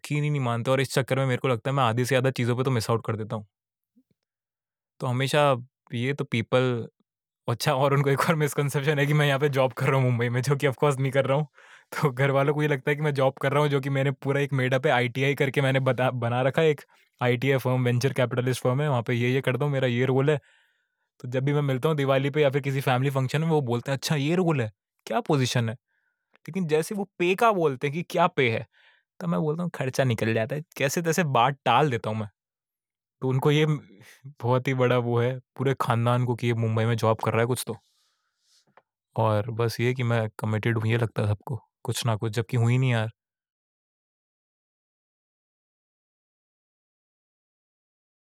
यकीन ही नहीं मानते और इस चक्कर में मेरे को लगता है मैं आधी से ज़्यादा चीज़ों पे तो मिस आउट कर देता हूँ। तो हमेशा ये तो पीपल अच्छा और उनको एक और मिसकंसेप्शन है कि मैं यहाँ पे जॉब कर रहा हूँ मुंबई में, जो कि ऑफ कोर्स नहीं कर रहा हूँ। तो घरवालों को ये लगता है कि मैं जॉब कर रहा हूँ, जो कि मैंने पूरा एक मेड अप है, आईटीआई करके मैंने बना रखा है एक ITI firm, venture capitalist firm है, वहाँ पे ये करता हूँ, मेरा ये रोल है। तो जब भी मैं मिलता हूँ दिवाली पे या फिर किसी फैमिली फंक्शन में, वो बोलते हैं, "अच्छा ये रोल है? क्या पोज़ीशन है?" लेकिन जैसे वो पे का बोलते हैं कि क्या पे है, तब मैं बोलता हूँ खर्चा निकल जाता है। कैसे-तैसे बात टाल देता हूँ मैं। तो उनको ये बहुत ही बड़ा वो है पूरे खानदान को कि ये मुंबई में जॉब कर रहा है कुछ तो। और बस ये कि मैं कमिटेड हूँ, ये लगता है सबको, कुछ ना कुछ, जबकि हूँ ही नहीं यार।